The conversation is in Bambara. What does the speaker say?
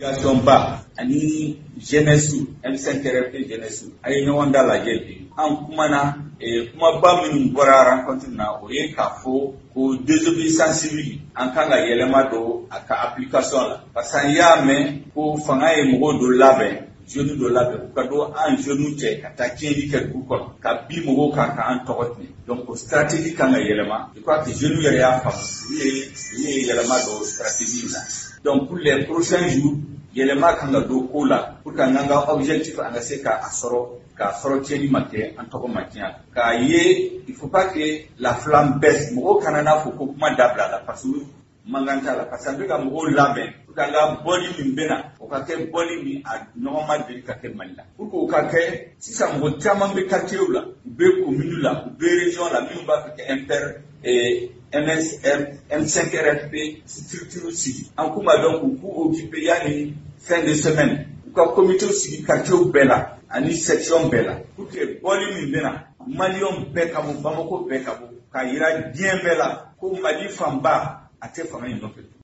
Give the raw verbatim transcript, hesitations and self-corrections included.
ba ani jeunesse M cinq R F P jeunesse ay ɲɔgɔn da lajɛ bi an kumana kuma ba minnu bɔra rencontre na o ye k'a fɔ ko désobéissance civile an kan ka yɛlɛma don a ka application la parce que an y'a mɛn ko fanga ye mɔgɔw dɔ labɛn jeune dɔ labɛn u ka don an jeune cɛ ka taa tiɲɛni kɛ dugu kɔnɔ ka bi mɔgɔw kan ka an tɔgɔ tiɲɛ donc o stratégie kan ka yɛlɛma je crois que jeune yɛrɛ y'a faamu u ye u ye yɛlɛma don stratégie la donc pour les prochains jours yɛlɛma kan ka don ko la pour que an ka objectif an ka se k'a sɔrɔ k'a sɔrɔ tiɲɛni ma kɛ an tɔgɔ ma tiɲɛ k'a ye il faut pas que la flamme baisse mɔgɔw kana n'a fɔ ko kuma dabila la parce que mankan t'a la parce que an bɛ ka mɔgɔw labɛn pour que an ka bɔli min bɛ na o ka kɛ bɔli min a ɲɔgɔn ma deli ka kɛ Mali la pour que o ka kɛ sisan mɔgɔ caman bɛ quartier la u bɛ commune la u bɛ région la minnu b'a fɛ ka inter M S R M cinq R F P structure sigi an kuma donc u k'u occuper yanni fin de semaine u ka comité sigi quartier bɛɛ la ani section bɛɛ la pour que bɔli min bɛ na Maliyɛnw bɛɛ ka bɔ Bamako bɛɛ ka bɔ k'a yira diɲɛ bɛɛ la ko Mali fanba a tɛ fanga in nɔfɛ